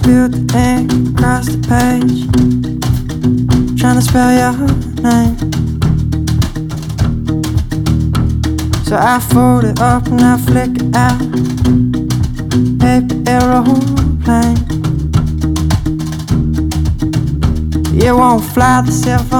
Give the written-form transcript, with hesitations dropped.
spilled the ink across the page, trying to spell your name. So I fold it up and I flick it out. Paper aeroplane. It won't fly the cell phone.